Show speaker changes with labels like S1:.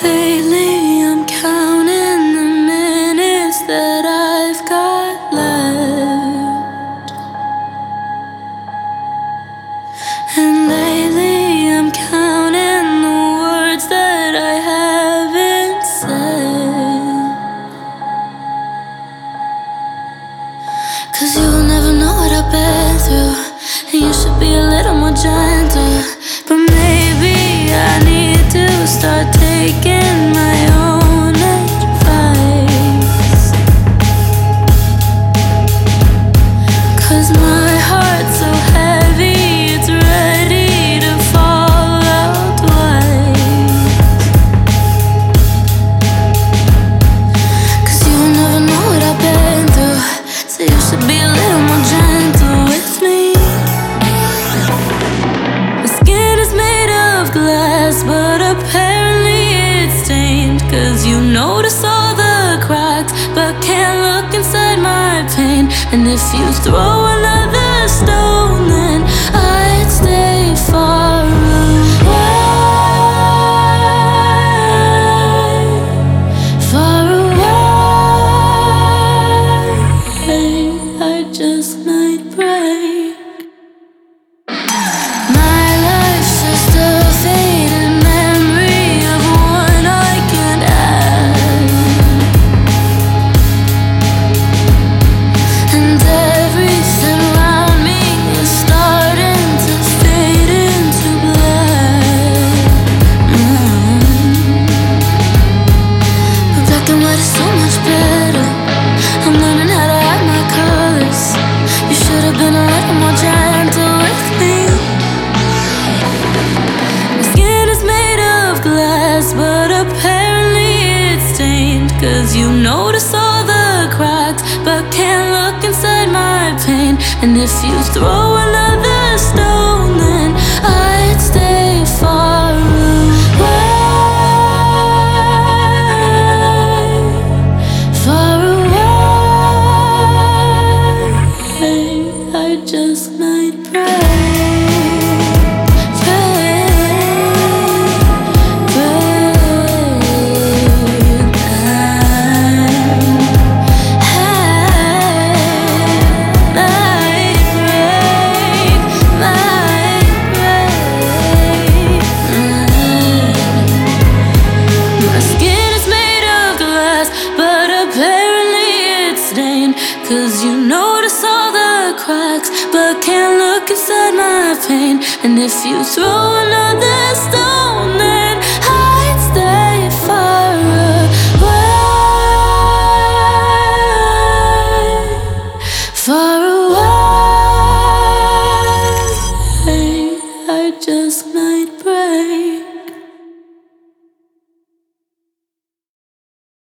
S1: Lately I'm counting the minutes that I've got left. And lately I'm counting the words that I haven't said. 'Cause you'll never know what I've been through, and you should be a little more gentle. But maybe I need to start taking my own advice. 'Cause my heart's so heavy, it's ready to fall out twice. 'Cause you'll never know what I've been through, so you should be a little more gentle with me. My skin is made of glass, but apparently it's stained. 'Cause you notice all the cracks, but can't look inside my pain. And if you throw another stone, then I'd stay far away, far away. I just might break. My life's just a faded memory of one I can't add. And everything around me is starting to fade into black. But black and white is so much better. I'm learning how to hide my colors. You should have been a little more gentle with me. My skin is made of glass, but apparently it's stained. 'Cause you notice all the cracks, but can't look inside my pain. And if you throw another stone, then I'd stay far away, far away. I just might break. My skin is made of glass, but apparently it's stained. 'Cause you notice all the cracks, but can't look inside my pain. And if you throw another stone, then I'd stay far away, far away. I just might break.